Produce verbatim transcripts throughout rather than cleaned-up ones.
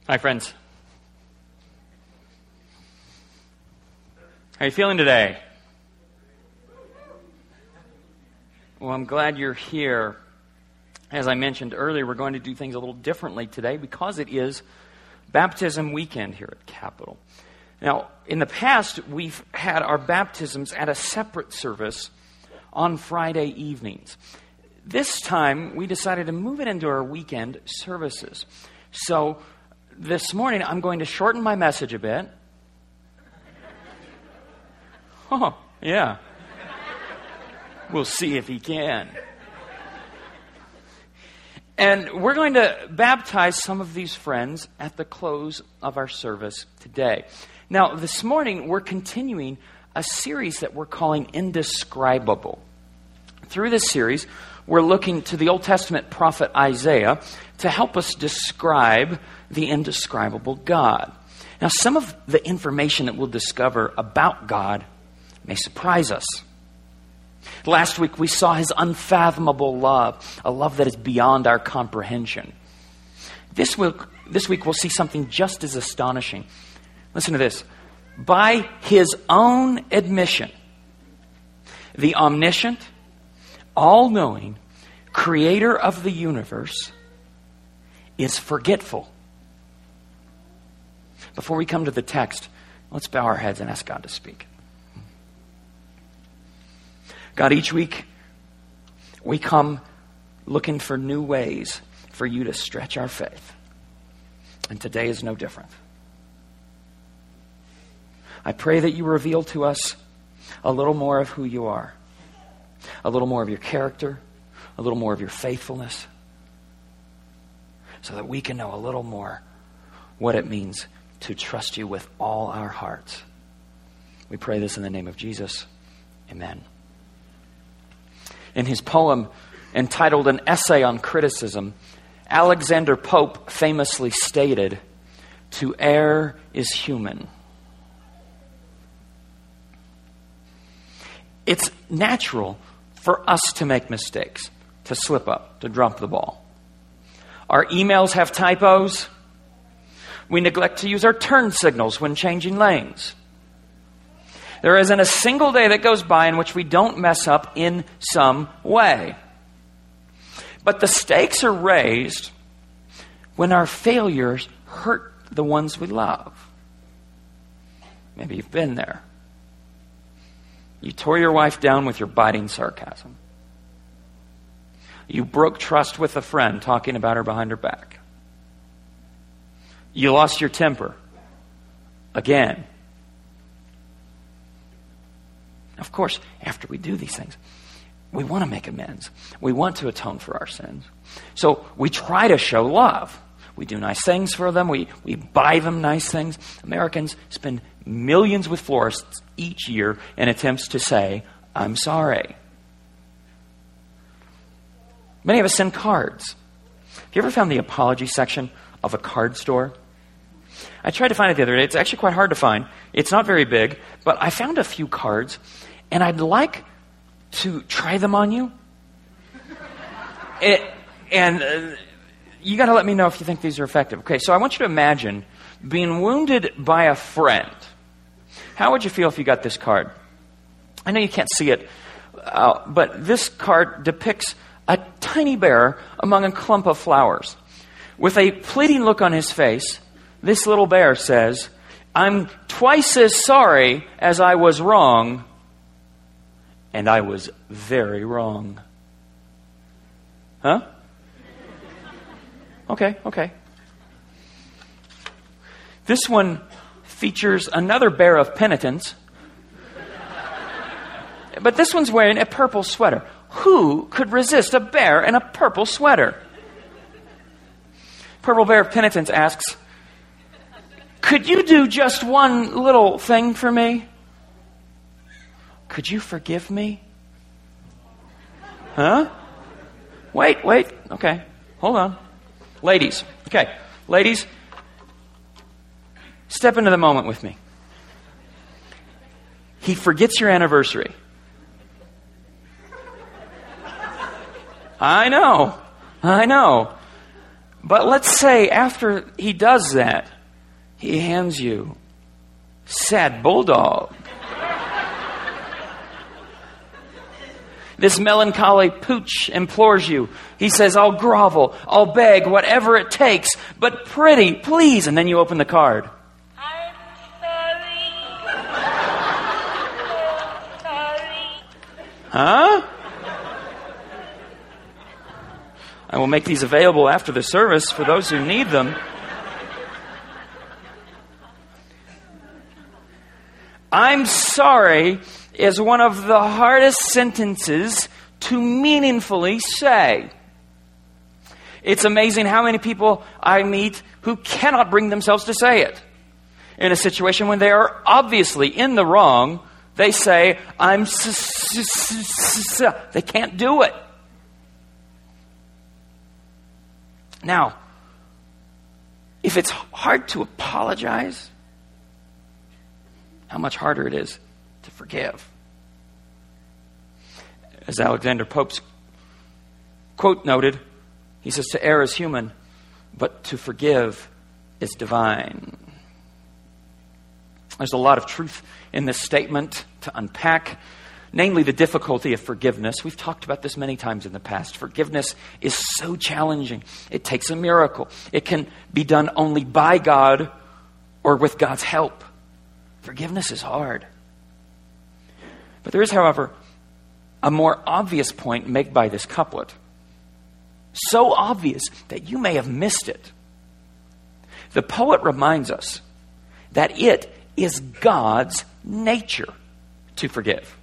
Hi, friends. How are you feeling today? Well, I'm glad you're here. As I mentioned earlier, we're going to do things a little differently today because it is baptism weekend here at Capitol. Now, in the past, we've had our baptisms at a separate service on Friday evenings. This time, we decided to move it into our weekend services. So, this morning, I'm going to shorten my message a bit. Oh, yeah. We'll see if he can. And we're going to baptize some of these friends at the close of our service today. Now, this morning, we're continuing a series that we're calling Indescribable. Through this series, we're looking to the Old Testament prophet Isaiah to help us describe the indescribable God. Now, some of the information that we'll discover about God may surprise us. Last week, we saw his unfathomable love, a love that is beyond our comprehension. This week, this week, we'll see something just as astonishing. Listen to this. By his own admission, the omniscient, all-knowing creator of the universe is forgetful. Before we come to the text, let's bow our heads and ask God to speak. God, each week we come looking for new ways for you to stretch our faith. And today is no different. I pray that you reveal to us a little more of who you are, a little more of your character, a little more of your faithfulness, so that we can know a little more what it means to trust you with all our hearts. We pray this in the name of Jesus. Amen. In his poem entitled An Essay on Criticism, Alexander Pope famously stated, "To err is human." It's natural for us to make mistakes, to slip up, to drop the ball. Our emails have typos. We neglect to use our turn signals when changing lanes. There isn't a single day that goes by in which we don't mess up in some way. But the stakes are raised when our failures hurt the ones we love. Maybe you've been there. You tore your wife down with your biting sarcasm. You broke trust with a friend talking about her behind her back. You lost your temper. Again. Of course, after we do these things, we want to make amends. We want to atone for our sins. So we try to show love. We do nice things for them. We, we buy them nice things. Americans spend millions with florists each year in attempts to say, "I'm sorry." Many of us send cards. Have you ever found the apology section of a card store? I tried to find it the other day. It's actually quite hard to find. It's not very big, but I found a few cards, and I'd like to try them on you. It, and uh, you got to let me know if you think these are effective. Okay, so I want you to imagine being wounded by a friend. How would you feel if you got this card? I know you can't see it, uh, but this card depicts a tiny bear among a clump of flowers. With a pleading look on his face, this little bear says, "I'm twice as sorry as I was wrong, and I was very wrong." Huh? Okay, okay. This one features another bear of penitence, but this one's wearing a purple sweater. Who could resist a bear in a purple sweater? Purple bear of penitence asks, "Could you do just one little thing for me? Could you forgive me?" Huh? Wait, wait. Okay. Hold on. Ladies. Okay. Ladies, step into the moment with me. He forgets your anniversary. I know. I know. But let's say after he does that, he hands you sad bulldog. This melancholy pooch implores you. He says, I'll grovel, I'll beg, whatever it takes, but pretty, please. And then you open the card. I'm sorry. So sorry. Huh? I will make these available after the service for those who need them. I'm sorry is one of the hardest sentences to meaningfully say. It's amazing how many people I meet who cannot bring themselves to say it. In a situation when they are obviously in the wrong, they say, I'm s- s- s- s-. They can't do it. Now, if it's hard to apologize, how much harder it is to forgive. As Alexander Pope's quote noted, he says, to err is human, but to forgive is divine. There's a lot of truth in this statement to unpack, namely the difficulty of forgiveness. We've talked about this many times in the past. Forgiveness is so challenging. It takes a miracle. It can be done only by God or with God's help. Forgiveness is hard. But there is, however, a more obvious point made by this couplet. So obvious that you may have missed it. The poet reminds us that it is God's nature to forgive.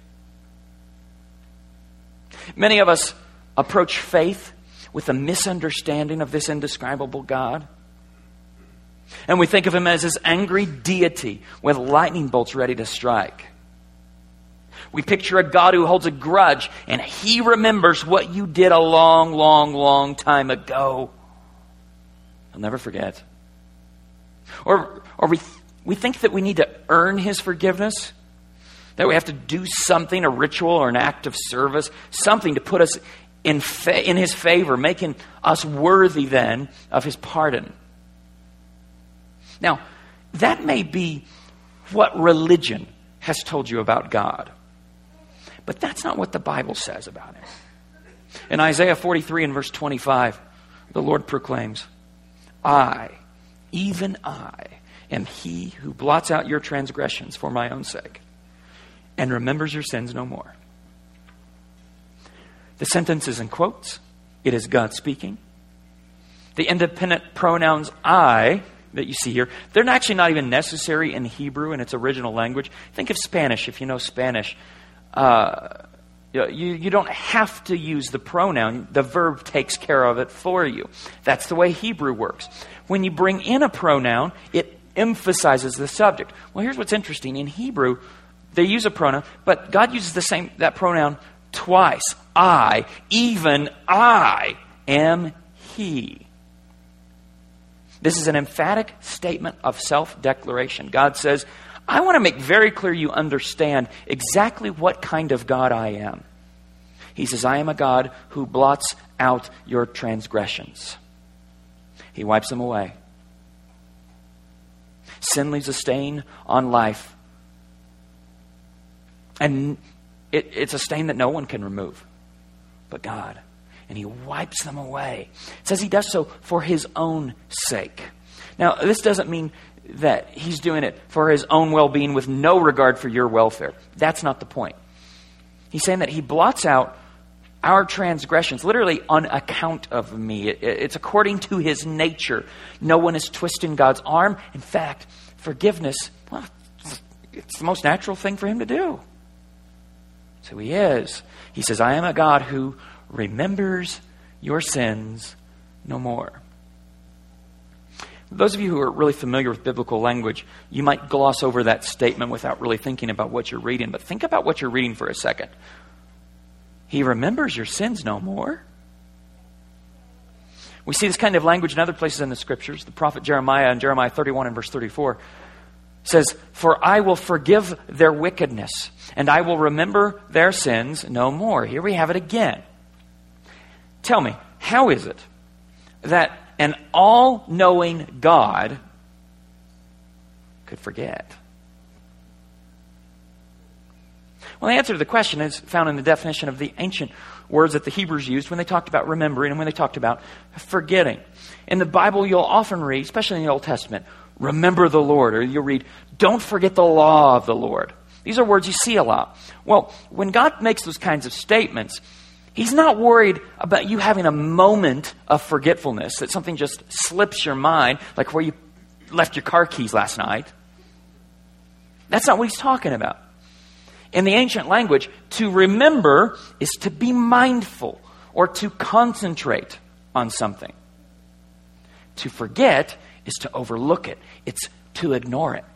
Many of us approach faith with a misunderstanding of this indescribable God. And we think of him as this angry deity with lightning bolts ready to strike. We picture a God who holds a grudge and he remembers what you did a long, long, long time ago. He'll never forget. Or, or we, we think that we need to earn his forgiveness. That we have to do something, a ritual or an act of service, something to put us in, fa- in his favor, making us worthy then of his pardon. Now, that may be what religion has told you about God. But that's not what the Bible says about him. In Isaiah forty-three and verse twenty-five, the Lord proclaims, I, even I, am he who blots out your transgressions for my own sake and remembers your sins no more. The sentence is in quotes. It is God speaking. The independent pronouns I that you see here, they're actually not even necessary in Hebrew in its original language. Think of Spanish, if you know Spanish. Uh, you, you don't have to use the pronoun. The verb takes care of it for you. That's the way Hebrew works. When you bring in a pronoun, it emphasizes the subject. Well, here's what's interesting. In Hebrew, they use a pronoun, but God uses the same that pronoun twice. I, even I, am he. This is an emphatic statement of self-declaration. God says, I want to make very clear you understand exactly what kind of God I am. He says, I am a God who blots out your transgressions. He wipes them away. Sin leaves a stain on life. And it, it's a stain that no one can remove but God. And he wipes them away. It says he does so for his own sake. Now, this doesn't mean that he's doing it for his own well-being with no regard for your welfare. That's not the point. He's saying that he blots out our transgressions, literally on account of me. It, it's according to his nature. No one is twisting God's arm. In fact, forgiveness, well, it's the most natural thing for him to do. So he is. He says, I am a God who remembers your sins no more. Those of you who are really familiar with biblical language, you might gloss over that statement without really thinking about what you're reading. But think about what you're reading for a second. He remembers your sins no more. We see this kind of language in other places in the scriptures. The prophet Jeremiah in Jeremiah thirty-one and verse thirty-four says, for I will forgive their wickedness, and I will remember their sins no more. Here we have it again. Tell me, how is it that an all-knowing God could forget? Well, the answer to the question is found in the definition of the ancient words that the Hebrews used when they talked about remembering and when they talked about forgetting. In the Bible, you'll often read, especially in the Old Testament, remember the Lord, or you'll read, don't forget the law of the Lord. These are words you see a lot. Well, when God makes those kinds of statements, He's not worried about you having a moment of forgetfulness, that something just slips your mind, like where you left your car keys last night. That's not what He's talking about. In the ancient language, to remember is to be mindful or to concentrate on something. To forget is to overlook it. It's to ignore it.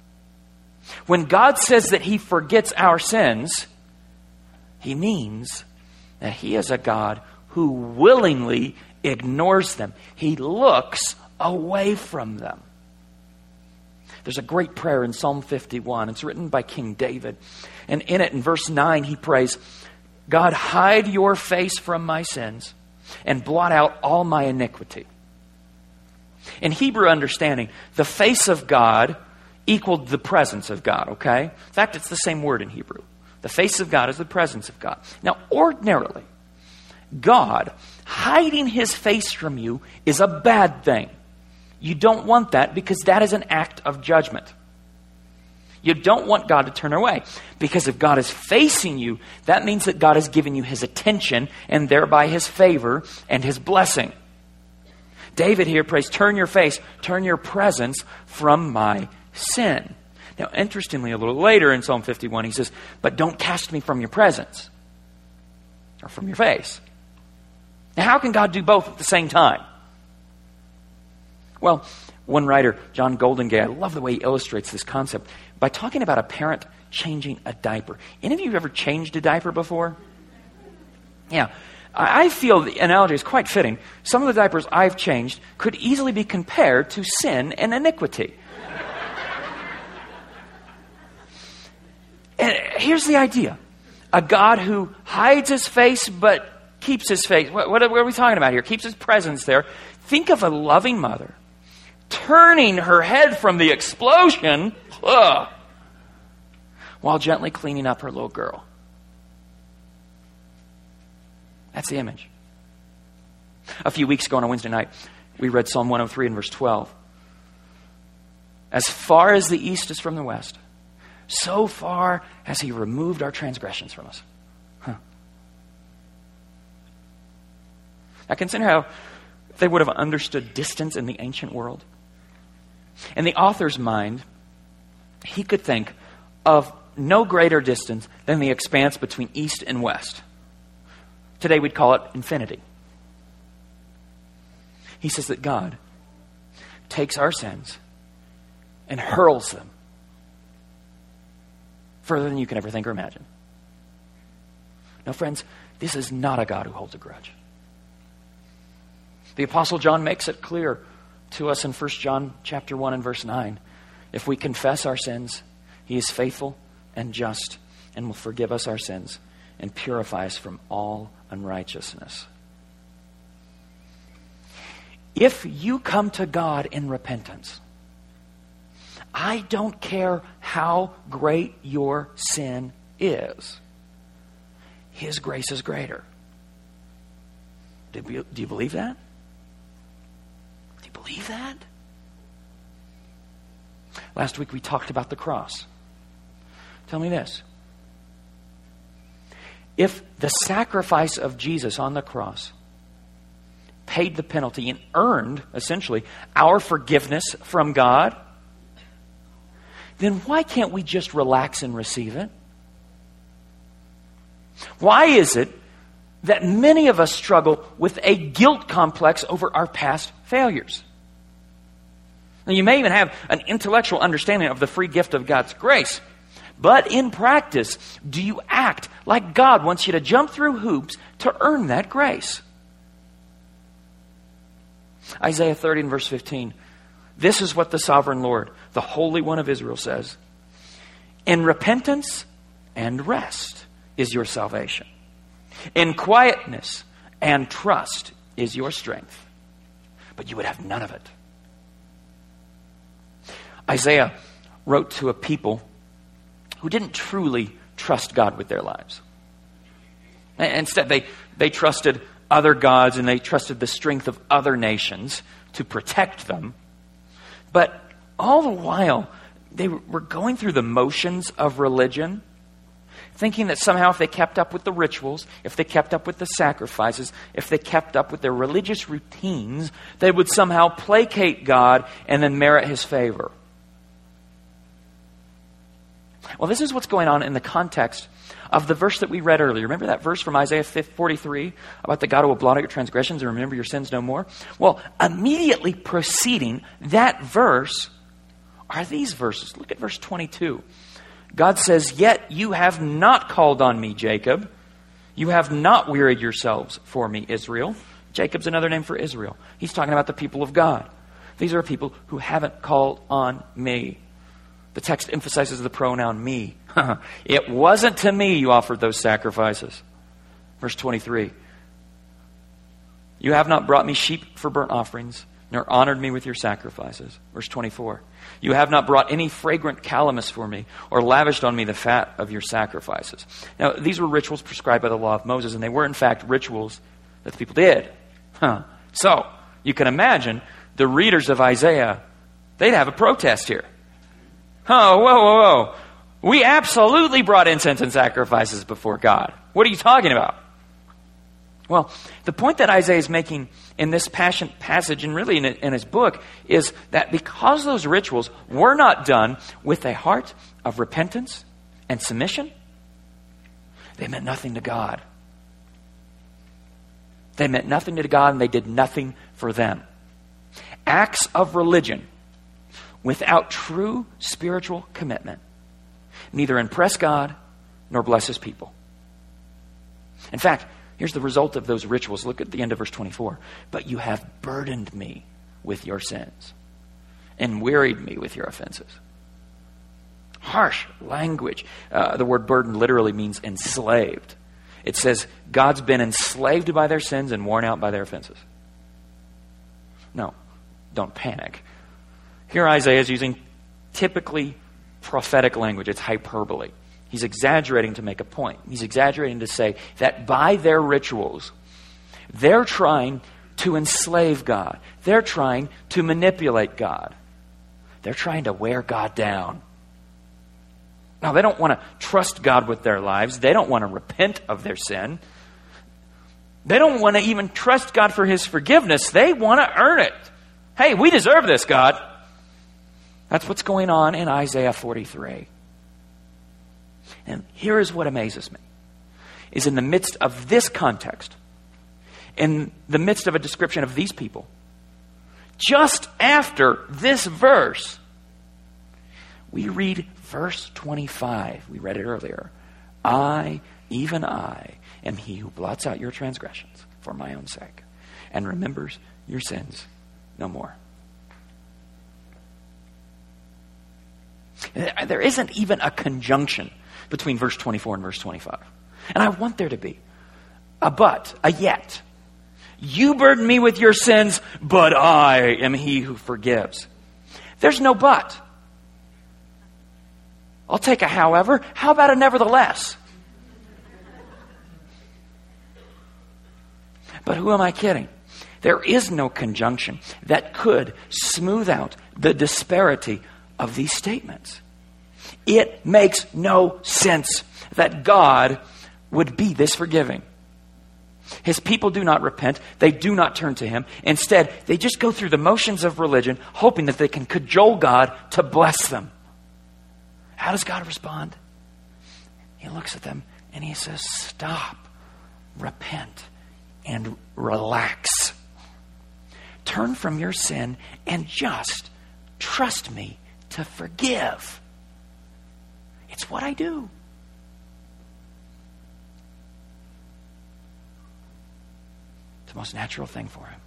When God says that He forgets our sins, He means that He is a God who willingly ignores them. He looks away from them. There's a great prayer in Psalm fifty-one. It's written by King David. And in it, in verse nine, he prays, God, hide your face from my sins and blot out all my iniquity. In Hebrew understanding, the face of God equaled the presence of God, okay? In fact, it's the same word in Hebrew. The face of God is the presence of God. Now, ordinarily, God hiding His face from you is a bad thing. You don't want that because that is an act of judgment. You don't want God to turn away, because if God is facing you, that means that God has given you His attention and thereby His favor and His blessing. David here prays, turn your face, turn your presence from my sin. Now, interestingly, a little later in Psalm fifty-one, he says, but don't cast me from your presence or from your face. Now, how can God do both at the same time? Well, one writer, John Goldingay, I love the way he illustrates this concept by talking about a parent changing a diaper. Any of you ever changed a diaper before? Yeah. I feel the analogy is quite fitting. Some of the diapers I've changed could easily be compared to sin and iniquity. And here's the idea. A God who hides His face but keeps His face. What, what are we talking about here? Keeps His presence there. Think of a loving mother turning her head from the explosion ugh, while gently cleaning up her little girl. That's the image. A few weeks ago on a Wednesday night, we read Psalm one oh three and verse twelve. As far as the east is from the west, so far has He removed our transgressions from us. Huh. Now consider how they would have understood distance in the ancient world. In the author's mind, he could think of no greater distance than the expanse between east and west. Today we'd call it infinity. He says that God takes our sins and hurls them further than you can ever think or imagine. Now, friends, this is not a God who holds a grudge. The Apostle John makes it clear to us in First John chapter one and verse nine. If we confess our sins, He is faithful and just and will forgive us our sins and purify us from all unrighteousness. If you come to God in repentance, I don't care how great your sin is, His grace is greater. Do you, do you believe that? Do you believe that? Last week we talked about the cross. Tell me this. If the sacrifice of Jesus on the cross paid the penalty and earned, essentially, our forgiveness from God, then why can't we just relax and receive it? Why is it that many of us struggle with a guilt complex over our past failures? Now, you may even have an intellectual understanding of the free gift of God's grace, but in practice, do you act like God wants you to jump through hoops to earn that grace? Isaiah thirty and verse fifteen. This is what the sovereign Lord, the Holy One of Israel, says. In repentance and rest is your salvation. In quietness and trust is your strength. but you would have none of it. Isaiah wrote to a people who didn't truly trust God with their lives. Instead, they, they trusted other gods and they trusted the strength of other nations to protect them. But all the while, they were going through the motions of religion, thinking that somehow if they kept up with the rituals, if they kept up with the sacrifices, if they kept up with their religious routines, they would somehow placate God and then merit his favor. Well, this is what's going on in the context of the verse that we read earlier. Remember that verse from Isaiah forty-three about the God who will blot out your transgressions and remember your sins no more? Well, immediately preceding that verse are these verses. Look at verse twenty-two. God says, "Yet you have not called on me, Jacob. You have not wearied yourselves for me, Israel." Jacob's another name for Israel. He's talking about the people of God. These are people who haven't called on me. The text emphasizes the pronoun me. It wasn't to me you offered those sacrifices. Verse twenty-three. You have not brought me sheep for burnt offerings, nor honored me with your sacrifices. Verse twenty-four. You have not brought any fragrant calamus for me, or lavished on me the fat of your sacrifices. Now, these were rituals prescribed by the law of Moses, and they were in fact rituals that the people did. Huh. So, you can imagine the readers of Isaiah, they'd have a protest here. Oh, whoa, whoa, whoa. We absolutely brought incense and sacrifices before God. What are you talking about? Well, the point that Isaiah is making in this passion passage and really in, in his book is that because those rituals were not done with a heart of repentance and submission, they meant nothing to God. They meant nothing to God and they did nothing for them. Acts of religion without true spiritual commitment neither impress God nor bless his people. In fact, here's the result of those rituals. Look at the end of verse twenty-four. But you have burdened me with your sins and wearied me with your offenses. Harsh language. Uh, the word burden literally means enslaved. It says God's been enslaved by their sins and worn out by their offenses. No, don't panic. Here Isaiah is using typically prophetic language. It's hyperbole. He's exaggerating to make a point. He's exaggerating to say that by their rituals, they're trying to enslave God. They're trying to manipulate God. They're trying to wear God down. Now, they don't want to trust God with their lives. They don't want to repent of their sin. They don't want to even trust God for his forgiveness. They want to earn it. Hey, we deserve this, God. That's what's going on in Isaiah forty-three. And here is what amazes me, is in the midst of this context, in the midst of a description of these people, just after this verse, we read verse twenty-five. We read it earlier. I, even I, am he who blots out your transgressions for my own sake and remembers your sins no more. There isn't even a conjunction between verse twenty-four and verse twenty-five. And I want there to be a but, a yet. You burden me with your sins, but I am he who forgives. There's no but. I'll take a however. How about a nevertheless? But who am I kidding? There is no conjunction that could smooth out the disparity of these statements. It makes no sense that God would be this forgiving. His people do not repent. They do not turn to him. Instead, they just go through the motions of religion, hoping that they can cajole God to bless them. How does God respond? He looks at them and he says, stop, repent, and relax. Turn from your sin and just trust me to forgive. It's what I do. It's the most natural thing for him.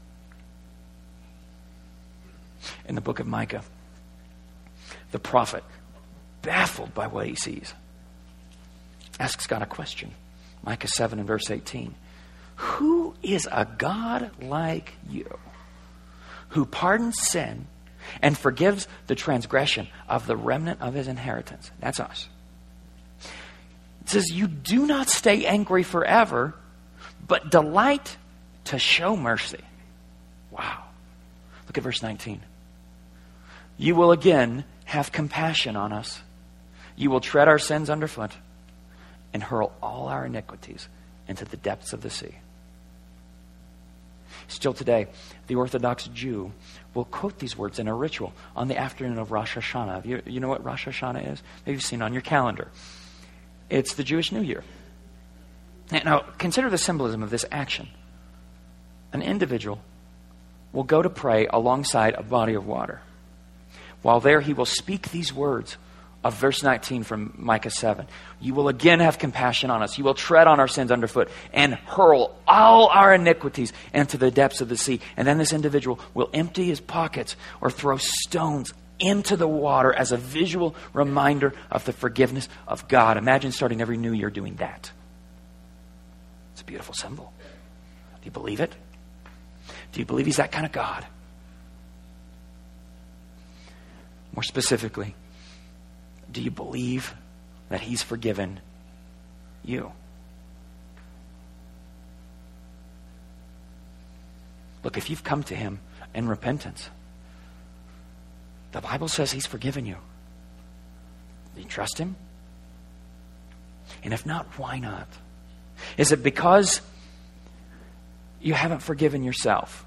In the book of Micah, the prophet, baffled by what he sees, asks God a question. Micah seven and verse eighteen. Who is a God like you, who pardons sin and forgives the transgression of the remnant of his inheritance. That's us. It says, you do not stay angry forever, but delight to show mercy. Wow. Look at verse nineteen. You will again have compassion on us. You will tread our sins underfoot and hurl all our iniquities into the depths of the sea. Still today, the Orthodox Jew will quote these words in a ritual on the afternoon of Rosh Hashanah. You, you know what Rosh Hashanah is? Maybe you've seen it on your calendar. It's the Jewish New Year. Now, consider the symbolism of this action. An individual will go to pray alongside a body of water. While there, he will speak these words of verse nineteen from Micah seven. You will again have compassion on us. You will tread on our sins underfoot and hurl all our iniquities into the depths of the sea. And then this individual will empty his pockets or throw stones into the water as a visual reminder of the forgiveness of God. Imagine starting every new year doing that. It's a beautiful symbol. Do you believe it? Do you believe he's that kind of God? More specifically, do you believe that he's forgiven you? Look, if you've come to him in repentance, the Bible says he's forgiven you. Do you trust him? And if not, why not? Is it because you haven't forgiven yourself?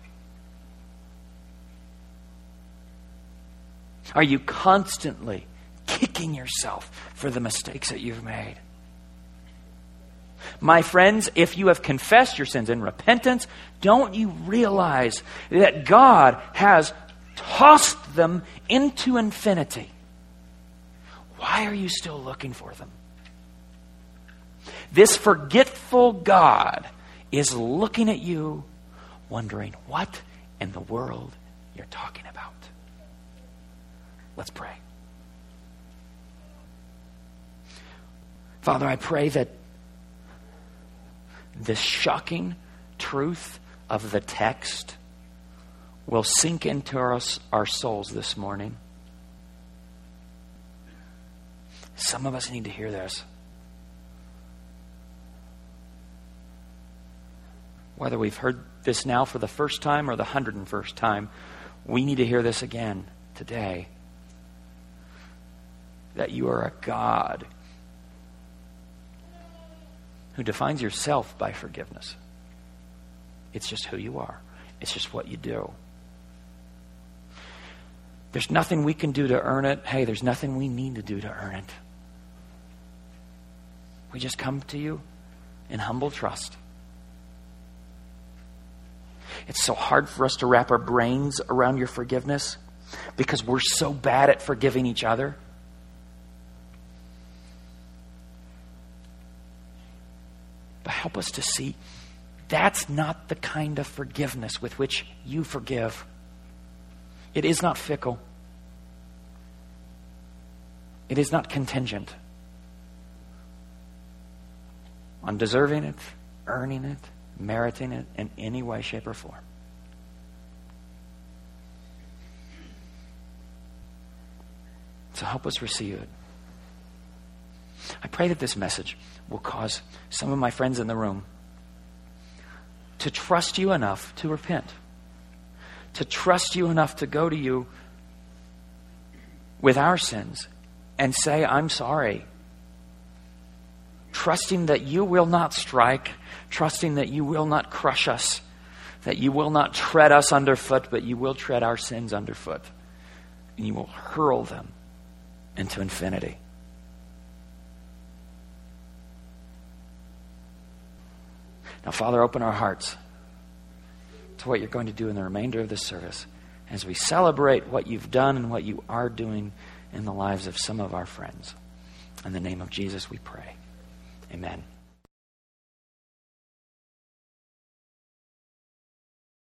Are you constantly kicking yourself for the mistakes that you've made? My friends, if you have confessed your sins in repentance, don't you realize that God has tossed them into infinity? Why are you still looking for them? This forgetful God is looking at you, wondering what in the world you're talking about. Let's pray. Father, I pray that this shocking truth of the text will sink into our, our souls this morning. Some of us need to hear this. Whether we've heard this now for the first time or the hundred and first time, we need to hear this again today. That you are a God who defines yourself by forgiveness. It's just who you are. It's just what you do. There's nothing we can do to earn it. Hey, there's nothing we need to do to earn it. We just come to you in humble trust. It's so hard for us to wrap our brains around your forgiveness because we're so bad at forgiving each other. But help us to see that's not the kind of forgiveness with which you forgive. It is not fickle. It is not contingent on deserving it, earning it, meriting it in any way, shape, or form. So help us receive it. I pray that this message will cause some of my friends in the room to trust you enough to repent, to trust you enough to go to you with our sins and say, I'm sorry. Trusting that you will not strike, trusting that you will not crush us, that you will not tread us underfoot, but you will tread our sins underfoot. And you will hurl them into infinity. Now, Father, open our hearts to what you're going to do in the remainder of this service as we celebrate what you've done and what you are doing in the lives of some of our friends. In the name of Jesus, we pray. Amen.